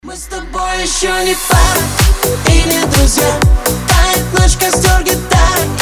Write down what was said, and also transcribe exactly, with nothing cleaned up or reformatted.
Мы с тобой еще не пара и не друзья. Тает наш костер гитары.